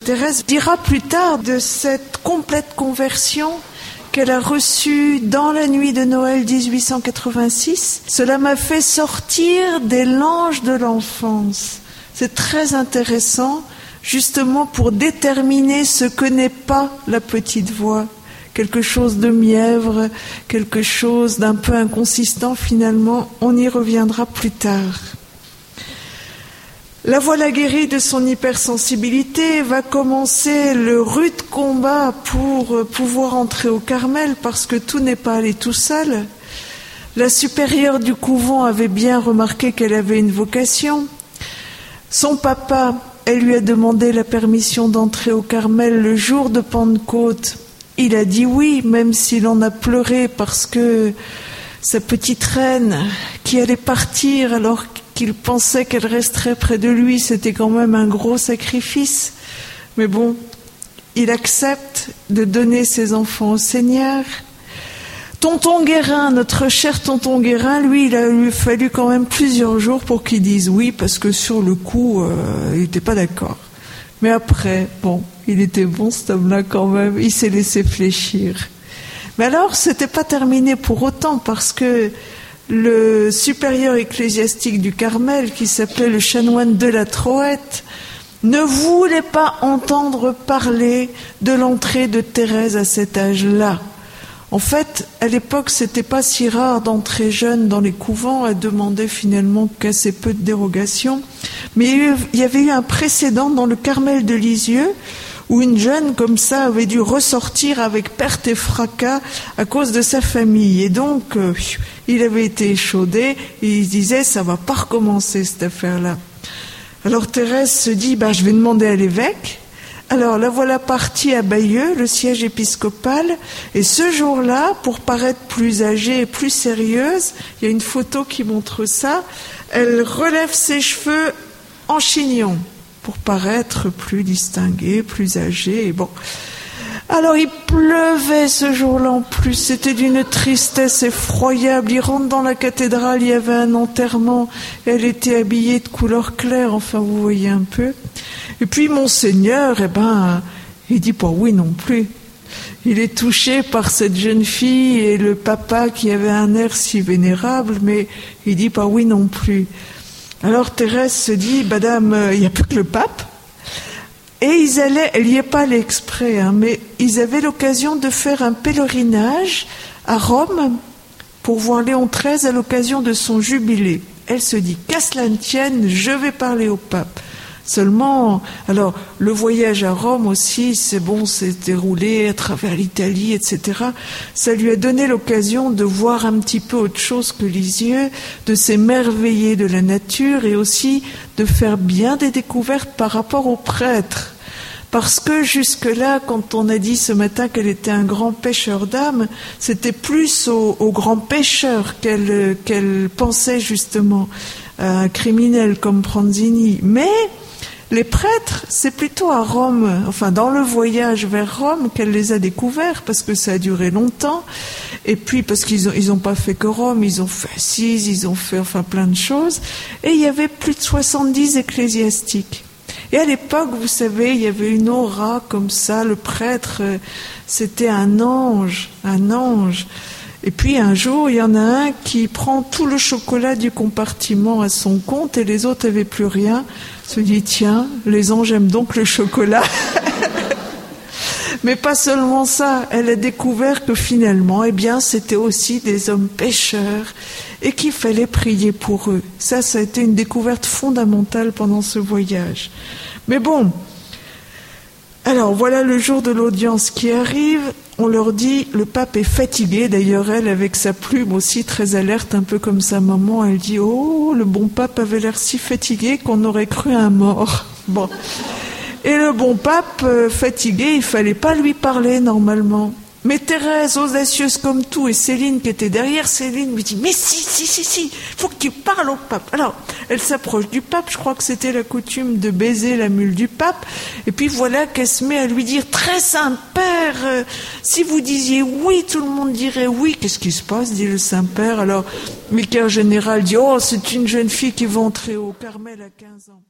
Thérèse dira plus tard de cette complète conversion qu'elle a reçue dans la nuit de Noël 1886. Cela m'a fait sortir des langes de l'enfance. C'est très intéressant, justement pour déterminer ce que n'est pas la petite voix. Quelque chose de mièvre, quelque chose d'un peu inconsistant finalement, on y reviendra plus tard. La voilà guérie de son hypersensibilité, va commencer le rude combat pour pouvoir entrer au Carmel parce que tout n'est pas allé tout seul. La supérieure du couvent avait bien remarqué qu'elle avait une vocation. Son papa, elle lui a demandé la permission d'entrer au Carmel le jour de Pentecôte. Il a dit oui, même s'il en a pleuré parce que sa petite reine qui allait partir alors qu'il pensait qu'elle resterait près de lui, c'était quand même un gros sacrifice. Mais bon, il accepte de donner ses enfants au Seigneur. Tonton Guérin, notre cher tonton Guérin, lui, il a lui fallu quand même plusieurs jours pour qu'il dise oui, parce que sur le coup, il n'était pas d'accord. Mais après, bon, il était bon cet homme-là quand même, il s'est laissé fléchir. Mais alors, c'était pas terminé pour autant, parce que le supérieur ecclésiastique du Carmel, qui s'appelait le chanoine de la Troette, ne voulait pas entendre parler de l'entrée de Thérèse à cet âge-là. En fait, à l'époque, c'était pas si rare d'entrer jeune dans les couvents, elle demandait finalement qu'assez peu de dérogations. Mais il y avait eu un précédent dans le Carmel de Lisieux, où une jeune comme ça avait dû ressortir avec perte et fracas à cause de sa famille. Et donc, il avait été échaudé et il se disait, ça va pas recommencer cette affaire-là. Alors Thérèse se dit, je vais demander à l'évêque. Alors la voilà partie à Bayeux, le siège épiscopal, et ce jour-là, pour paraître plus âgée et plus sérieuse, il y a une photo qui montre ça, elle relève ses cheveux en chignon, pour paraître plus distinguée, plus âgée, et bon. Alors il pleuvait ce jour-là en plus, c'était d'une tristesse effroyable. Il rentre dans la cathédrale, il y avait un enterrement, elle était habillée de couleur claire, enfin vous voyez un peu. Et puis Monseigneur, il dit pas oui non plus. Il est touché par cette jeune fille et le papa qui avait un air si vénérable, mais il dit pas oui non plus. Alors Thérèse se dit, madame, il n'y a plus que le pape. Et elle n'y est pas allée exprès, mais ils avaient l'occasion de faire un pèlerinage à Rome pour voir Léon XIII à l'occasion de son jubilé. Elle se dit, qu'à cela ne tienne, je vais parler au pape. Seulement, alors, le voyage à Rome aussi, s'est déroulé à travers l'Italie, etc. Ça lui a donné l'occasion de voir un petit peu autre chose que Lisieux, de s'émerveiller de la nature et aussi de faire bien des découvertes par rapport aux prêtres. Parce que jusque-là, quand on a dit ce matin qu'elle était un grand pêcheur d'âmes, c'était plus au grand pêcheur qu'elle pensait justement, à un criminel comme Pranzini. Mais les prêtres, c'est plutôt à Rome, enfin dans le voyage vers Rome qu'elle les a découverts, parce que ça a duré longtemps, et puis parce qu'ils ont pas fait que Rome, ils ont fait Assise, ils ont fait plein de choses, et il y avait plus de 70 ecclésiastiques. Et à l'époque, vous savez, il y avait une aura comme ça, le prêtre, c'était un ange. Et puis un jour, il y en a un qui prend tout le chocolat du compartiment à son compte et les autres n'avaient plus rien. Se dit, tiens, les anges aiment donc le chocolat. Mais pas seulement ça, elle a découvert que finalement, c'était aussi des hommes pécheurs et qu'il fallait prier pour eux. Ça a été une découverte fondamentale pendant ce voyage. Mais bon, alors voilà le jour de l'audience qui arrive. On leur dit, le pape est fatigué. D'ailleurs, elle, avec sa plume aussi très alerte, un peu comme sa maman, elle dit, oh, le bon pape avait l'air si fatigué qu'on aurait cru un mort. Bon. Et le bon pape, fatigué, il fallait pas lui parler normalement. Mais Thérèse, audacieuse comme tout, et Céline qui était derrière, Céline lui dit, mais si, faut que tu parles au pape. Alors, elle s'approche du pape, je crois que c'était la coutume de baiser la mule du pape, et puis voilà qu'elle se met à lui dire, très Saint-Père, si vous disiez oui, tout le monde dirait oui. Qu'est-ce qui se passe, dit le Saint-Père. Alors, le vicaire général dit, oh, c'est une jeune fille qui va entrer au Carmel à 15 ans.